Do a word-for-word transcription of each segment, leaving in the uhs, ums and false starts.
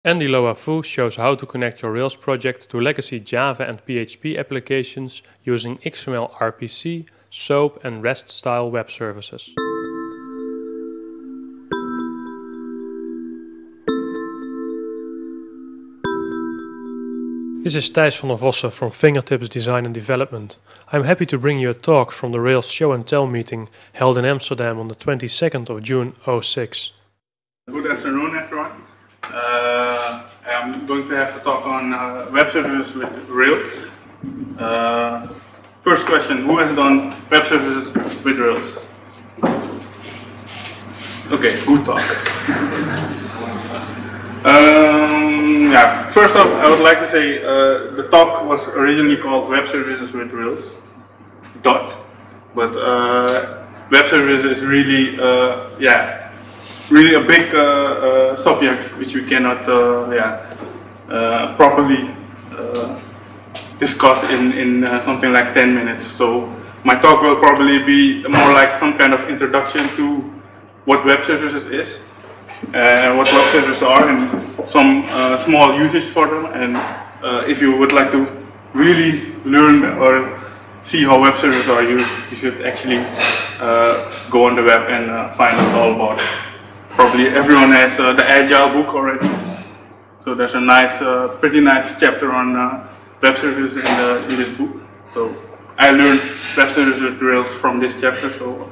Andy Loafu shows how to connect your Rails project to legacy Java and P H P applications using X M L R P C, SOAP and REST-style web services. This is Thijs van der Vossen from Fingertips Design and Development. I'm happy to bring you a talk from the Rails Show and Tell meeting held in Amsterdam on the twenty-second of June oh six. Good afternoon, everyone. Uh, I'm going to have a talk on uh, web services with Rails. Uh, first question, who has done web services with Rails? Okay, good talk. um, yeah, first off, I would like to say uh, the talk was originally called Web Services with Rails. Dot. But uh, web services is really, uh, yeah, really a big uh, uh, subject which we cannot uh, yeah, uh, properly uh, discuss in, in uh, something like ten minutes. So my talk will probably be more like some kind of introduction to what web services is, and what web services are, and some uh, small uses for them. And uh, if you would like to really learn or see how web services are used, you should actually uh, go on the web and uh, find out all about it. Probably everyone has uh, the Agile book already, so there's a nice, uh, pretty nice chapter on uh, web services in, the, in this book. So I learned web services with Rails from this chapter, so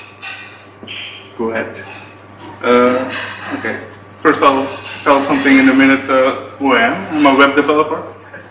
go ahead. Uh, okay, first I'll tell something in a minute uh, who I am. I'm a web developer.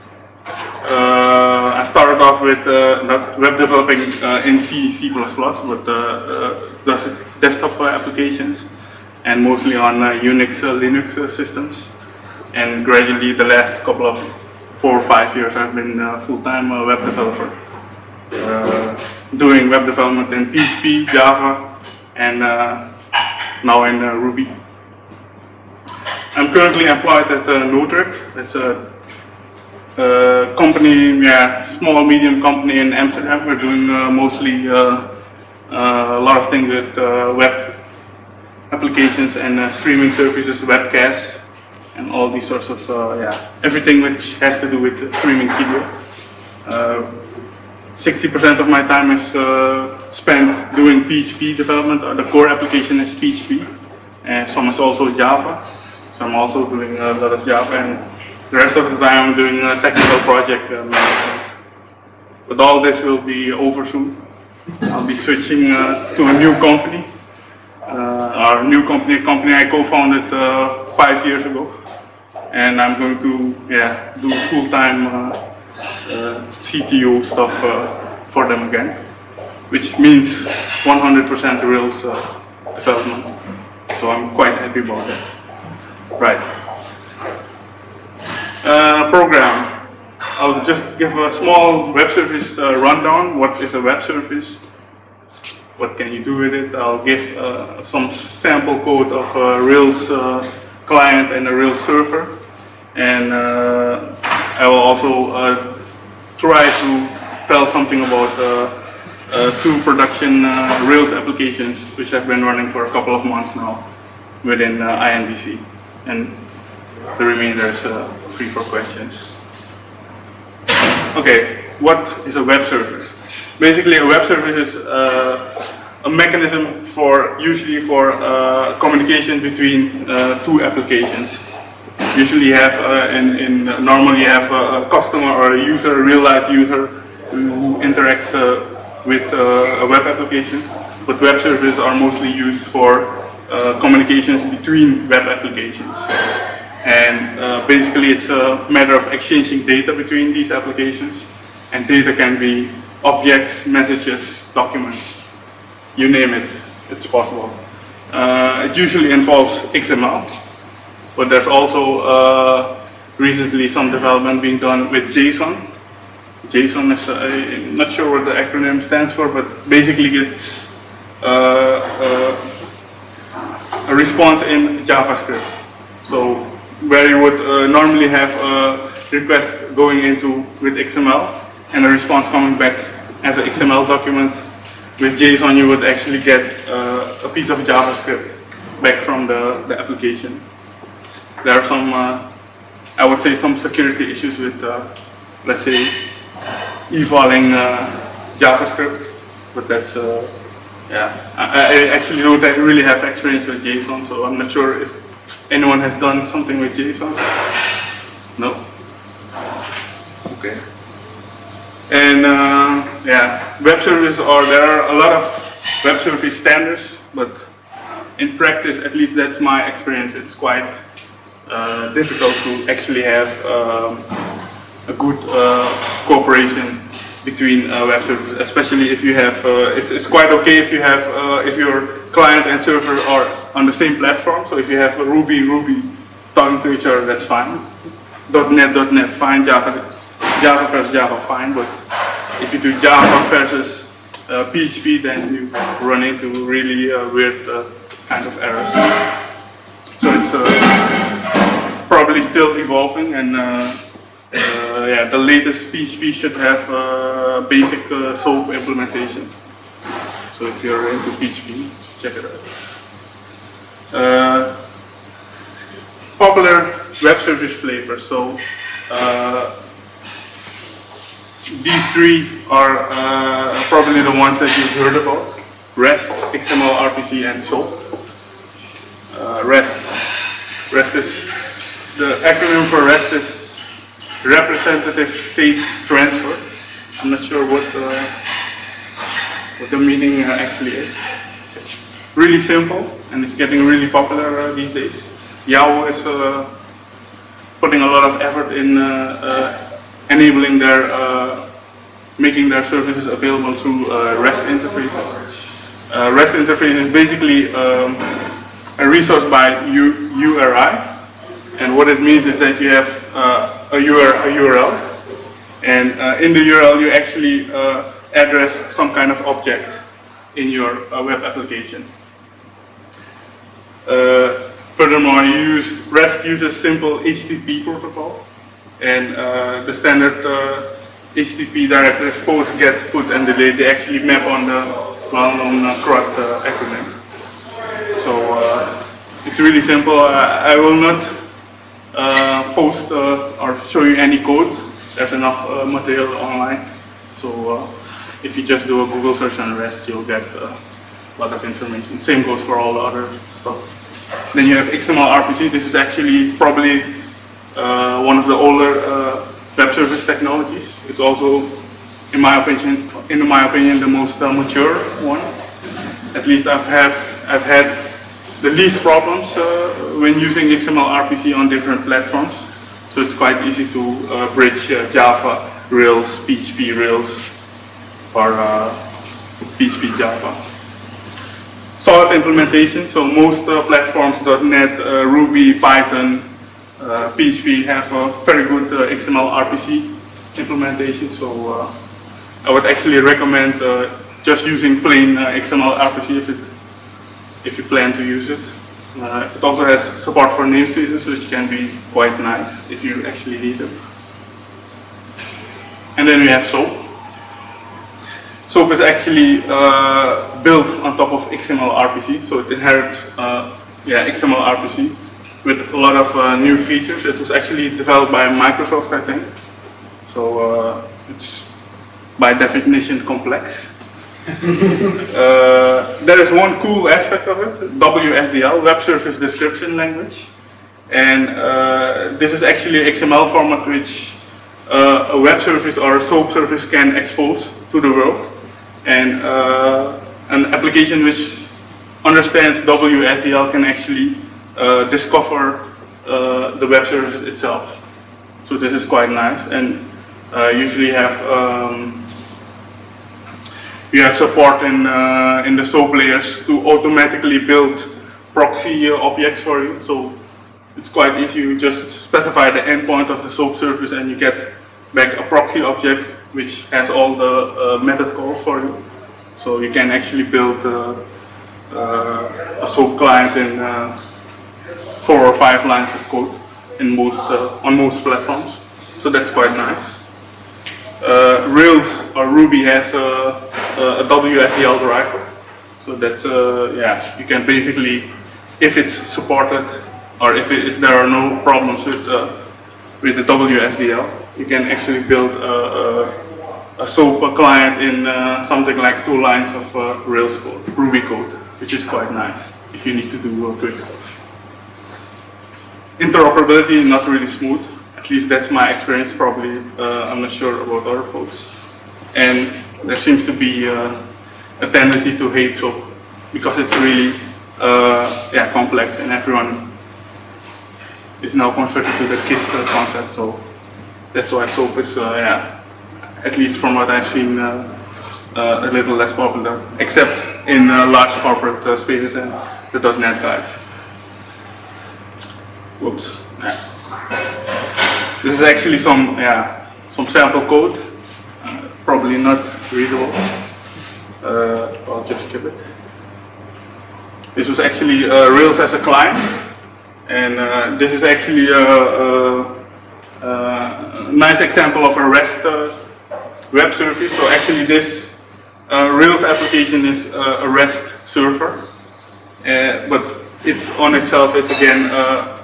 Uh, I started off with uh, not web developing uh, in C, C plus plus, but uh, uh, desktop applications, and mostly on uh, Unix, uh, Linux uh, systems. And gradually, the last couple of four or five years, I've been a full-time uh, web developer, uh, doing web development in P H P, Java, and uh, now in uh, Ruby. I'm currently employed at uh, NoTrip. It's a, a company, yeah, small medium company in Amsterdam. We're doing uh, mostly uh, uh, a lot of things with uh, web applications and uh, streaming services, webcasts, and all these sorts of, uh, yeah, everything which has to do with uh, streaming video. sixty percent uh, of my time is uh, spent doing P H P development. Uh, the core application is P H P, and some is also Java. So I'm also doing a lot of Java, and the rest of the time I'm doing a technical project uh, management. But all this will be over soon. I'll be switching uh, to a new company. Uh, our new company, a company I co-founded uh, five years ago, and I'm going to yeah do full-time uh, uh, C T O stuff uh, for them again, which means one hundred percent Rails uh, development. So I'm quite happy about that. Right. Uh, program. I'll just give a small web service uh, rundown. What is a web service? What can you do with it? I'll give uh, some sample code of a Rails uh, client and a Rails server, and uh, I will also uh, try to tell something about uh, uh, two production uh, Rails applications which have been running for a couple of months now within uh, I N D C, and the remainder is uh, free for questions. Okay, what is a web service? Basically, a web service is uh, a mechanism for, usually for uh, communication between uh, two applications. Usually you have, uh, in, in, normally you have a, a customer or a user, a real life user who interacts uh, with uh, a web application. But web services are mostly used for uh, communications between web applications. And uh, basically it's a matter of exchanging data between these applications. And data can be objects, messages, documents, you name it, it's possible. Uh, it usually involves X M L, but there's also uh, recently some development being done with JSON. JSON is, uh, I'm not sure what the acronym stands for, but basically it's uh, uh, a response in JavaScript. So where you would uh, normally have a request going into with X M L, and a response coming back as an X M L document. With JSON you would actually get uh, a piece of JavaScript back from the, the application. There are some uh, I would say, some security issues with, uh, let's say, evaling uh, JavaScript, but that's, uh, yeah, I, I actually don't really have experience with JSON, so I'm not sure if anyone has done something with JSON. No? Okay. And uh, yeah, web service, or there are a lot of web service standards, but in practice, at least that's my experience, it's quite uh, difficult to actually have um, a good uh, cooperation between uh, web services, especially if you have, uh, it's, it's quite okay if you have, uh, if your client and server are on the same platform, so if you have a Ruby, Ruby talking to each other, that's fine. .NET, .NET, fine, Java, Java versus Java, fine, but if you do Java versus uh, P H P, then you run into really uh, weird uh, kind of errors. So it's uh, probably still evolving, and uh, uh, yeah, the latest P H P should have uh, basic uh, SOAP implementation. So if you're into P H P, check it out. Uh, popular web service flavors. So uh, these three are uh, probably the ones that you've heard about: REST, X M L, R P C, and SOAP. Uh, REST. REST is, the acronym for REST is Representative State Transfer. I'm not sure what the, what the meaning uh, actually is. It's really simple, and it's getting really popular uh, these days. Yahoo is uh, putting a lot of effort in uh, uh, enabling their, uh, making their services available through uh, REST interfaces. Uh, REST interface is basically um, a resource by U U R I, and what it means is that you have uh, a, U R, a U R L, and uh, in the U R L you actually uh, address some kind of object in your uh, web application. Uh, Furthermore, you use, REST uses simple H T T P protocol, and uh, the standard uh, H T T P directives post, get, put, and delete, they actually map on the well-known uh, C R U T uh, acronym. So uh, it's really simple. I, I will not uh, post uh, or show you any code. There's enough uh, material online. So uh, if you just do a Google search on REST, you'll get uh, a lot of information. Same goes for all the other stuff. Then you have X M L R P C. This is actually probably uh, one of the older uh, web service technologies. It's also, in my opinion, in my opinion, the most uh, mature one. At least I've have I've had the least problems uh, when using X M L R P C on different platforms. So it's quite easy to uh, bridge uh, Java, Rails, P H P, Rails, or uh, P H P, Java. Solid implementation, so most uh, platforms, .NET, uh, Ruby, Python, uh, P H P have a very good uh, X M L R P C implementation, so uh, I would actually recommend uh, just using plain uh, X M L R P C if, it, if you plan to use it. Uh, it also has support for namespaces, which can be quite nice if you actually need them. And then we have SOAP. SOAP is actually uh, built on top of X M L R P C, so it inherits uh, yeah, X M L R P C with a lot of uh, new features. It was actually developed by Microsoft, I think. So uh, it's by definition complex. uh, there is one cool aspect of it, W S D L, Web Service Description Language. And uh, this is actually an X M L format which uh, a web service or a SOAP service can expose to the world. And uh, an application which understands W S D L can actually uh, discover uh, the web service itself. So this is quite nice, and uh, usually have um, you have support in uh, in the SOAP layers to automatically build proxy uh, objects for you. So it's quite easy. You just specify the endpoint of the SOAP service, and you get back a proxy object which has all the uh, method calls for you. So you can actually build uh, uh, a SOAP client in uh, four or five lines of code in most uh, on most platforms. So that's quite nice. Uh, Rails or Ruby has a, a W S D L driver. So that uh, yeah, you can basically, if it's supported or if, it, if there are no problems with uh, with the W S D L. You can actually build a, a, a SOAP client in uh, something like two lines of uh, Rails code, Ruby code, which is quite nice if you need to do uh, quick stuff. Interoperability is not really smooth, at least that's my experience. Probably uh, I'm not sure about other folks. And there seems to be uh, a tendency to hate SOAP because it's really uh, yeah, complex, and everyone is now converted to the KISS uh, concept. So that's why SOAP is, uh, yeah, at least from what I've seen, uh, uh, a little less popular, except in uh, large corporate uh, spaces and the .NET guys. Whoops. Yeah. This is actually some, yeah, some sample code. Uh, probably not readable. Uh, I'll just skip it. This was actually uh, Rails as a client, and uh, this is actually a, a, a nice example of a REST uh, web service. So actually, this uh, Rails application is uh, a REST server, uh, but it's on itself is again a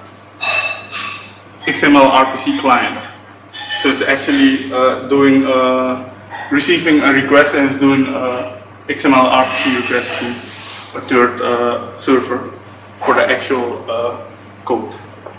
X M L R P C client. So it's actually uh, doing uh, receiving a request and it's doing a X M L R P C request to a third uh, server for the actual uh, code.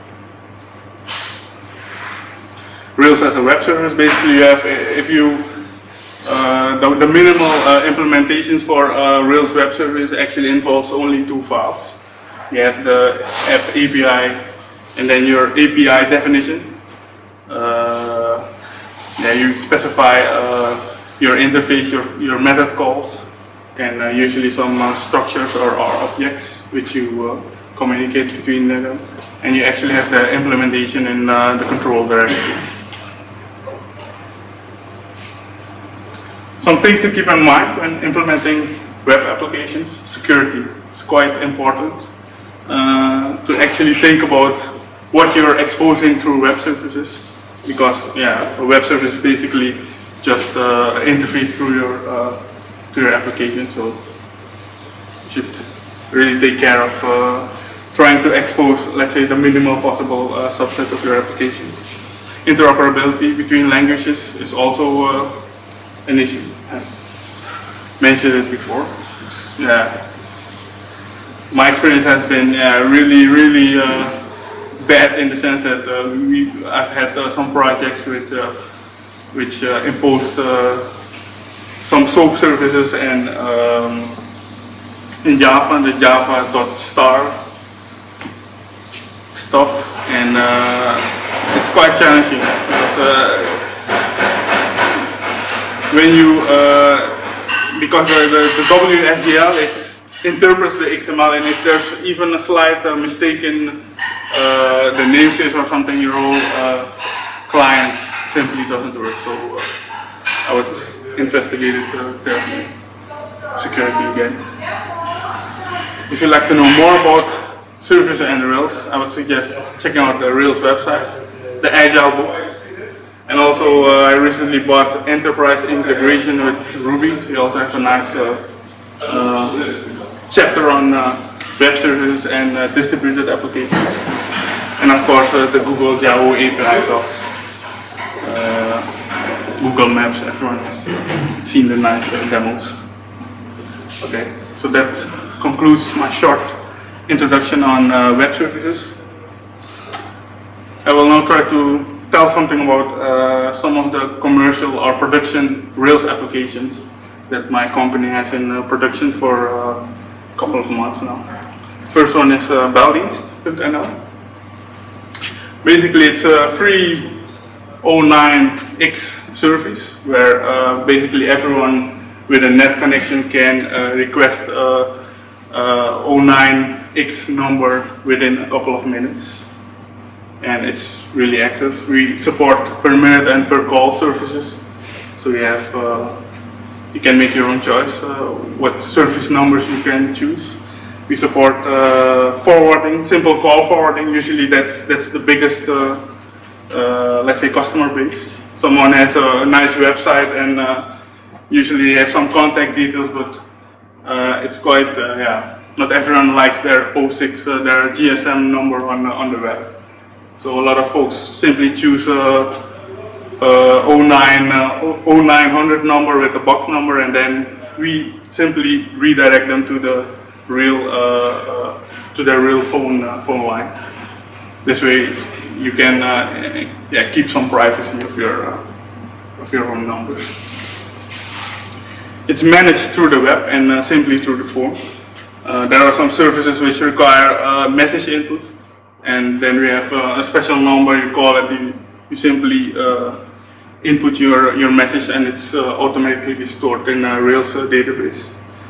Rails as a web service, basically you have, if you, uh, the, the minimal uh, implementations for uh, Rails web service actually involves only two files. You have the app A P I and then your A P I definition. Uh, yeah, you specify uh, your interface, your, your method calls, and uh, usually some uh, structures or, or objects which you uh, communicate between them, and you actually have the implementation in uh, the control directory. Some things to keep in mind when implementing web applications: security. It's quite important uh, to actually think about what you're exposing through web services, because yeah, a web service is basically just uh, an interface through your uh, to your application, so you should really take care of uh, trying to expose, let's say, the minimal possible uh, subset of your application. Interoperability between languages is also uh, an issue. I've mentioned it before. It's, yeah, my experience has been uh, really, really uh, bad in the sense that uh, we, I've had uh, some projects with, uh, which uh, imposed uh, some SOAP services and um, in Java, the Java.star stuff, and uh, it's quite challenging because uh, when you, uh, because the, the, the W S D L it interprets the X M L, and if there's even a slight uh, mistake in uh, the namespace or something, your whole uh, client simply doesn't work. So uh, I would investigate it, uh, carefully. Security again. If you'd like to know more about services and Rails, I would suggest checking out the Rails website, the Agile book, and also uh, I recently bought Enterprise Integration with Ruby. We also have a nice uh, uh, chapter on uh, web services and uh, distributed applications, and of course uh, the Google Yahoo A P I talks. Uh, Google Maps, everyone has seen the nice uh, demos. Okay, so that concludes my short introduction on uh, web services. I will now try to tell something about uh, some of the commercial or production Rails applications that my company has in uh, production for uh, a couple of months now. First one is uh, Beldienst dot N L. Basically, it's a free O nine X service where uh, basically everyone with a net connection can uh, request a, a O nine X number within a couple of minutes, and it's really active. We support per minute and per call services, so you have uh, you can make your own choice uh, what service numbers you can choose. We support uh, forwarding, simple call forwarding. Usually that's that's the biggest uh, uh, let's say customer base. Someone has a nice website and uh, usually they have some contact details, but uh, it's quite uh, yeah. Not everyone likes their O six, uh, their G S M number on uh, on the web. So a lot of folks simply choose a, a oh nine hundred number with a box number, and then we simply redirect them to the real uh, uh, to their real phone uh, phone line. This way, you can uh, yeah, keep some privacy of your uh, of your own numbers. It's managed through the web and uh, simply through the phone. Uh, there are some services which require uh, message input, and then we have uh, a special number. You call it. You, you simply uh, input your your message, and it's uh, automatically stored in a Rails uh, database.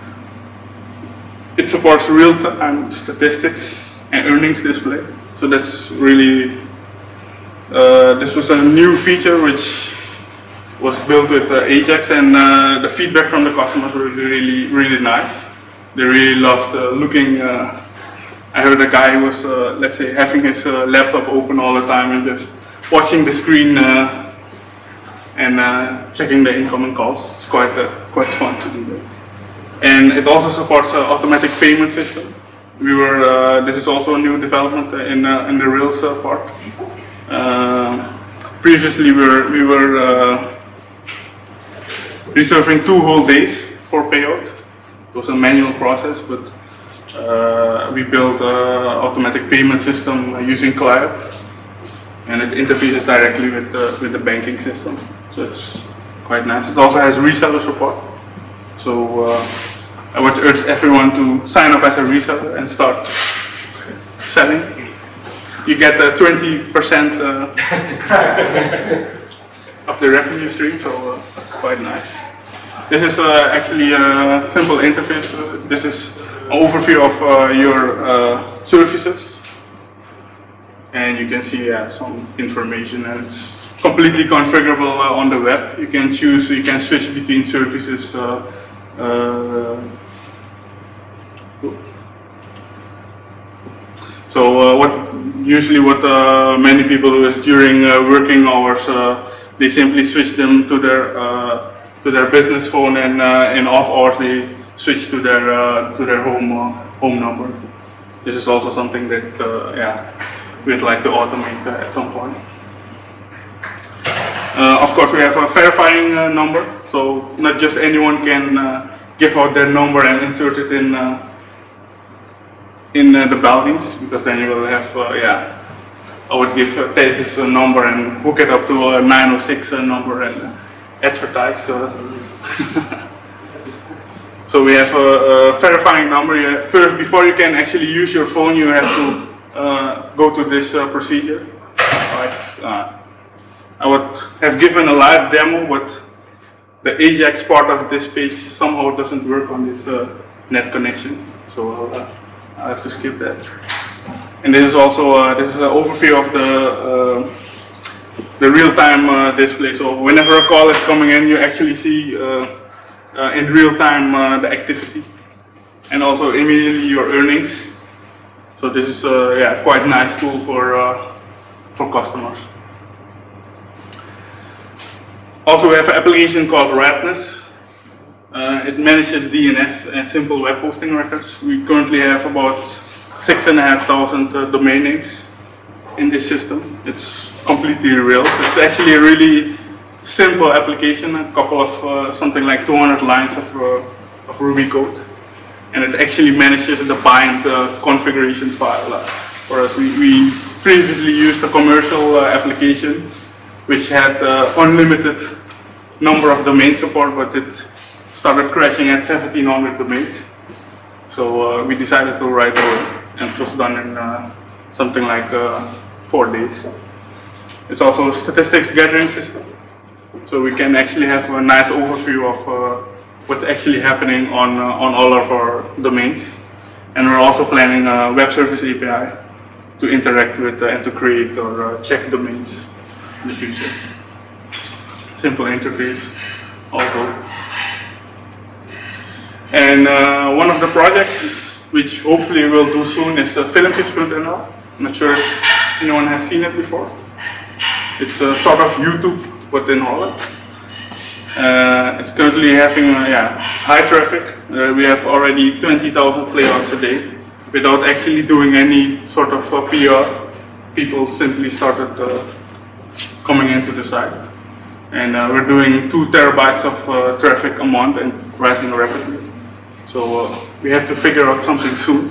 It supports real-time statistics and earnings display. So that's really, uh, this was a new feature which was built with uh, Ajax, and uh, the feedback from the customers was really, really nice. They really loved uh, looking, uh, I heard a guy who was, uh, let's say, having his uh, laptop open all the time and just watching the screen uh, and uh, checking the incoming calls. It's quite, uh, quite fun to do that. And it also supports uh, automatic payment system. We were, uh, this is also a new development in, uh, in the Rails uh, part. Uh, previously we were, we were uh, reserving two whole days for payout. It was a manual process, but uh, we built an automatic payment system using Cloud, and it interfaces directly with the, with the banking system. So it's quite nice. It also has reseller support. So uh, I would urge everyone to sign up as a reseller and start selling. You get uh, twenty percent uh, of the revenue stream, so uh, it's quite nice. This is uh, actually a simple interface. This is an overview of uh, your uh, services, and you can see uh, some information, and it's completely configurable uh, on the web. You can choose, you can switch between services. Uh, uh, so uh, what usually what uh, many people do is during uh, working hours, uh, they simply switch them to their uh, to their business phone, and uh, in off hours they switch to their uh, to their home uh, home number. This is also something that uh, yeah, we'd like to automate uh, at some point. Uh, of course, we have a verifying uh, number, so not just anyone can uh, give out their number and insert it in uh, in uh, the bounties, because then you will have uh, yeah, I would give uh, Thesis a number and hook it up to a nine oh six uh, number and uh, advertise. Uh. So we have a, a verifying number. You have, first, before you can actually use your phone, you have to uh, go to this uh, procedure. Uh, I would have given a live demo, but the Ajax part of this page somehow doesn't work on this uh, net connection, so I'll, uh, I'll have to skip that. And this is also uh, this is an overview of the uh, the real-time uh, display. So whenever a call is coming in, you actually see uh, uh, in real time uh, the activity, and also immediately your earnings. So this is uh, yeah, quite a nice tool for uh, for customers. Also, we have an application called Radness. Uh, it manages D N S and simple web hosting records. We currently have about six and a half thousand uh, domain names in this system. It's completely Rails. It's actually a really simple application, a couple of uh, something like two hundred lines of, uh, of Ruby code, and it actually manages the bind uh, configuration file uh, for us. We, we previously used a commercial uh, application which had uh, unlimited number of domain support, but it started crashing at seventeen hundred domains. So uh, we decided to write code, and it was done in uh, something like uh, four days. It's also a statistics gathering system, so we can actually have a nice overview of uh, what's actually happening on uh, on all of our domains. And we're also planning a web service A P I to interact with uh, and to create or uh, check domains in the future. Simple interface, all good. And uh, one of the projects, which hopefully we'll do soon, is uh, Filmpjes dot N L. I'm not sure if anyone has seen it before. It's a sort of YouTube, but in Holland. Uh, it's currently having uh, yeah, it's high traffic. Uh, we have already twenty thousand playouts a day without actually doing any sort of uh, P R. people simply started uh, coming into the site. And uh, we're doing two terabytes of uh, traffic a month and rising rapidly. So uh, we have to figure out something soon.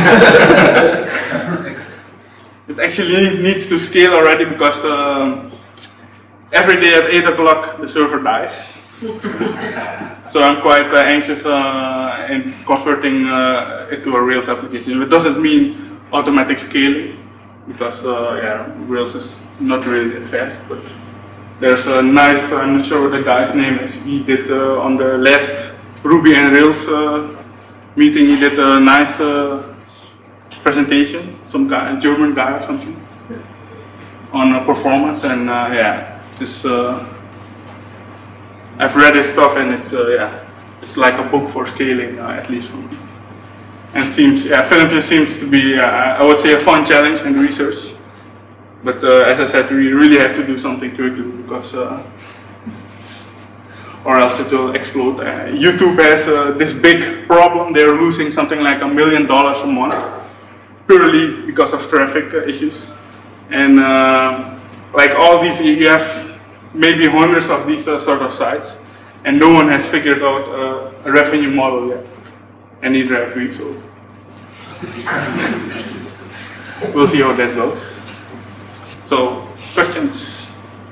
It actually needs to scale already because um, every day at eight o'clock the server dies. So I'm quite uh, anxious uh, in converting uh, it to a Rails application. It doesn't mean automatic scaling because uh, yeah, Rails is not really that fast. But there's a nice, I'm not sure what the guy's name is. He did uh, on the last Ruby and Rails uh, meeting. He did a nice uh, presentation, some guy, a German guy or something, on uh, performance, and uh, yeah, this. Uh, I've read his stuff, and it's uh, yeah, it's like a book for scaling, uh, at least for me. And it seems, yeah, Philippia seems to be, uh, I would say, a fun challenge in research. But uh, as I said, we really have to do something quickly because, uh, or else it will explode. Uh, YouTube has uh, this big problem; they're losing something like a million dollars a month. Purely because of traffic uh, issues, and uh, like all these, you have maybe hundreds of these uh, sort of sites, and no one has figured out uh, a revenue model yet, and neither have we. So we'll see how that goes. So questions?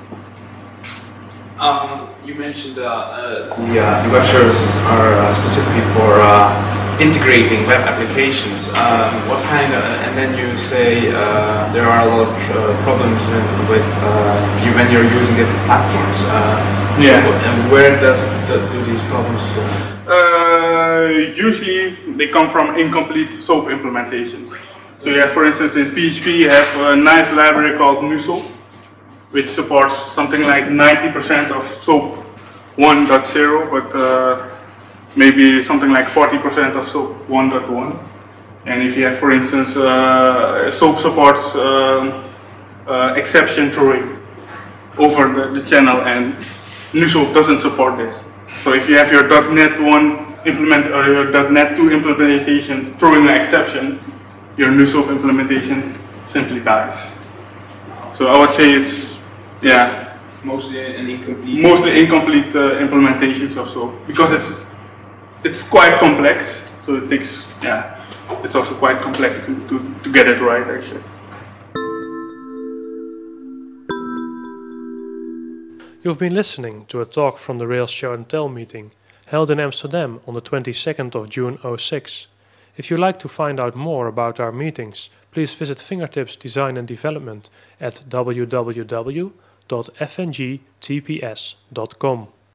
Um, you mentioned uh, uh, the, uh, the web services are uh, specifically for uh, integrating web applications. Um, what kind of, and then you say uh, there are a lot of uh, problems with uh, you when you're using different platforms. Uh, yeah. And where does, does do these problems? Uh, usually they come from incomplete SOAP implementations. So you have, for instance, in P H P you have a nice library called NuSOAP, which supports something like ninety percent of SOAP one point zero, but uh, maybe something like forty percent of SOAP one point one. And if you have, for instance, uh, SOAP supports uh, uh, exception throwing over the, the channel, and NuSOAP doesn't support this. So if you have your .NET one implement or your .NET two implementation throwing an exception, your NuSOAP implementation simply dies. So I would say it's yeah. Mostly an incomplete. Mostly incomplete uh, implementations of SOAP because it's it's quite complex. So it takes yeah, it's also quite complex to to, to get it right actually. You've been listening to a talk from the Rails Show and Tell meeting held in Amsterdam on the twenty-second of June oh six. If you'd like to find out more about our meetings, please visit Fingertips Design and Development at w w w dot f n g t p s dot com.